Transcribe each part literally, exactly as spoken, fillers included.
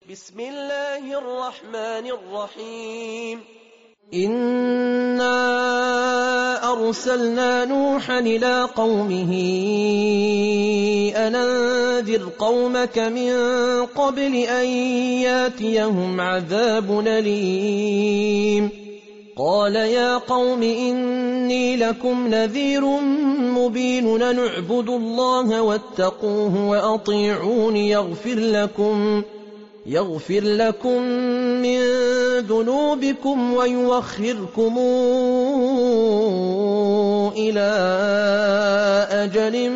بسم الله الرحمن الرحيم. إنا أرسلنا نوحا إلى قومه أن أنذر قومك من قبل أن ياتيهم عذاب أليم. قال يا قوم إني لكم نذير مبين أن اعبدوا الله واتقوه وأطيعون يغفر لكم يغفر لكم من ذنوبكم ويوخركم إلى أجل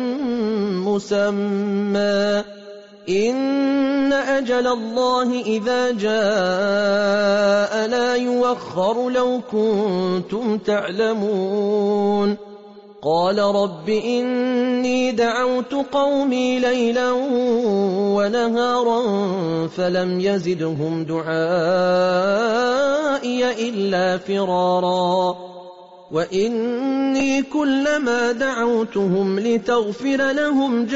مسمى إن أجل الله إذا جاء لا يوخر لو كنتم تعلمون. قال رب إني دعوت قومي ليلا ونهارا فلم يزدهم دعائي إلا فرارا وإني كلما دعوتهم لتغفر لهم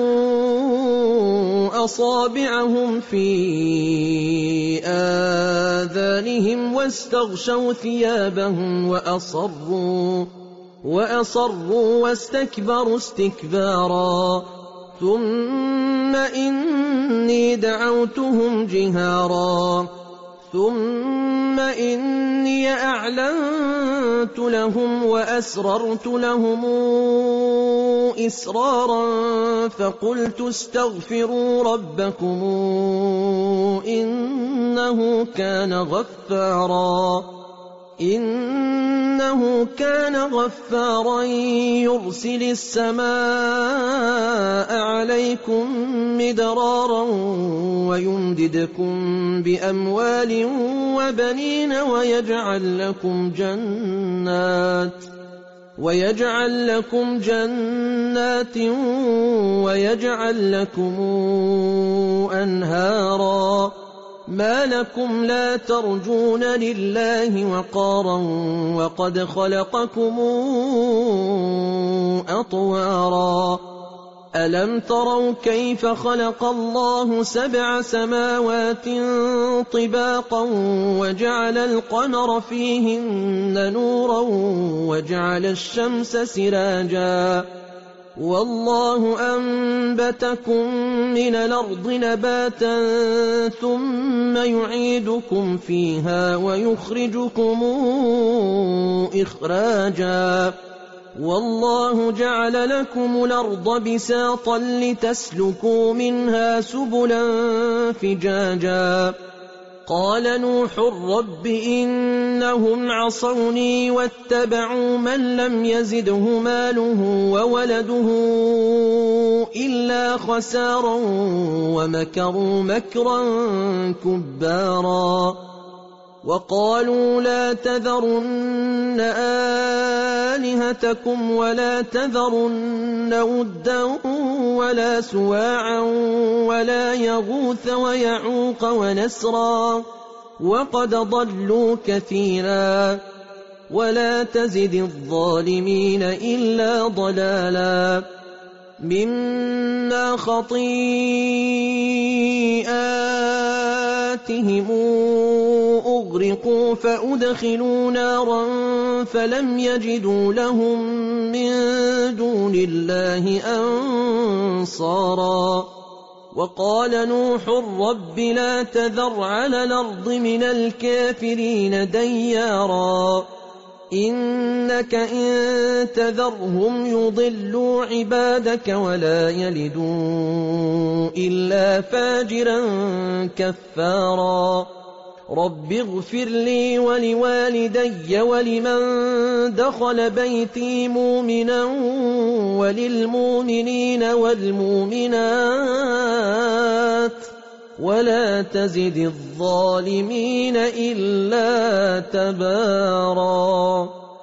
جعلوا أصابعهم في آذانهم واستغشوا ثيابهم وأصروا وأصروا واستكبروا استكبارا ثم إني دعوتهم جهارا ثم إني أعلنت لهم وأسررت لهم إسرارا فقلت استغفروا ربكم إنه كان غفارا إنه كان غفارا يرسل السماء عليكم مدرارا ويمددكم بأموال وبنين ويجعل لكم جنات ويجعل لكم جنات ويجعل لكم أنهارا ما لكم لا ترجون لله وقارا وقد خلقكم أطوارا ألم تروا كيف خلق الله سبع سماوات طباقا وجعل القمر فيهن نورا وجعل الشمس سراجا والله أنبتكم من الأرض نباتا ثم يعيدكم فيها ويخرجكم إخراجا والله جعل لكم الأرض بساطا لتسلكوا منها سبلا فجاجا قال نوح رب إنهم عصوني واتبعوا من لم يزده ماله وولده إلا خسارا ومكروا مكرا كبارا وقالوا لا تذرن آلهتكم ولا تذرن ودا ولا سواعا ولا يغوث ويعوق ونسرا وقد ضلوا كثيرا ولا تزد الظالمين إلا ضلالا مما خطيئاتهم أغرقوا فأدخلوا نارا فلم يجدوا لهم من دون الله أنصارا وقال نوح رب لا تذر على الأرض من الكافرين ديارا إنك إن تذرهم يضلوا عبادك ولا يلدوا إلا فاجرا كفارا رب اغفر لي ولوالدي ولمن دخل بيتي مؤمنا وللمؤمنين والمؤمنات ولا تزد الظالمين إلا تبارا.